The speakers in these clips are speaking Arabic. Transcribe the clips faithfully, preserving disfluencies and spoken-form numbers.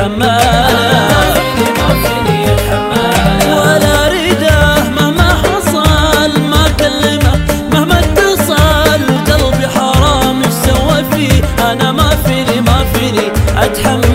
يتحمل، ولا ريده مهما حصل، ما كلمه مهما اتصل، قلبي حرام ايش سوى فيه، انا ما فيني ما فيني اتحمل.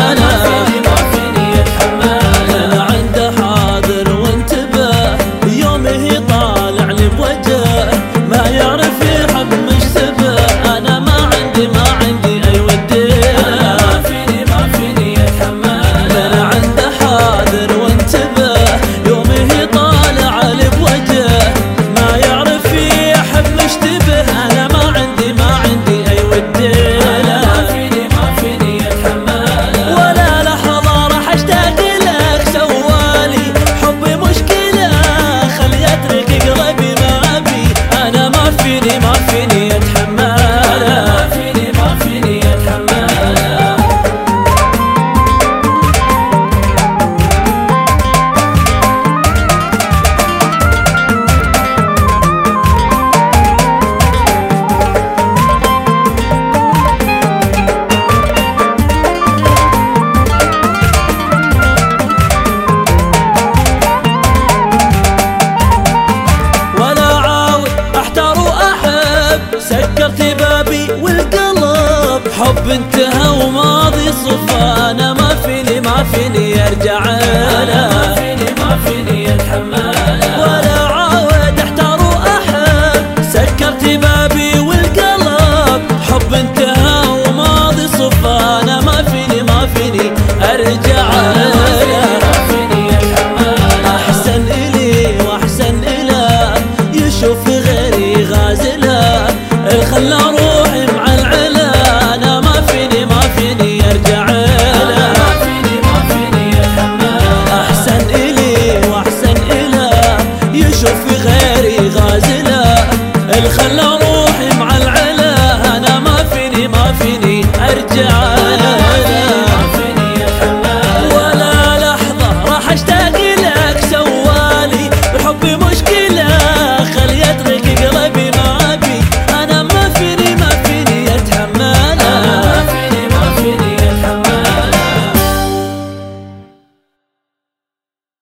انا عنده حاضر وانتبه، يومه طالع لي بوجه، ما يعرف يحب مشتبه، انا ما عندي ما عندي اي ودي، ما فيني ما فيني اتحمل. انا عنده حاضر وانتبه، يومه طالع لي بوجه، ما يعرف يحب مشتبه، انا ما عندي ما عندي اي ودي، ما فيني ما فيني اتحمل. ولا لحظة راح اشتاق لك، سوالي حبي مشكلة، خلي اترك قلبي ما ابي، انا ما فيني ما فيني اتحمل، ما فيني ما فيني اتحمل. سكرت بابي والقلب حب انتهى وماضي صفى، انا ما فيني ما فيني ارجع له، ما فيني ما فيني اتحمل. ولا عاود احتار واحب، سكرت بابي والقلب حب انتهى وماضي صفى، انا ما فيني ما فيني ارجع له، احسن الي واحسن اله، يشوف غيري غازله، خلى روحي مع العلا، انا ما فيني ما فيني ارجع له، ما فيني ما فيني اتحمل. احسن الي واحسن اله، يشوف غيري غازله، خلى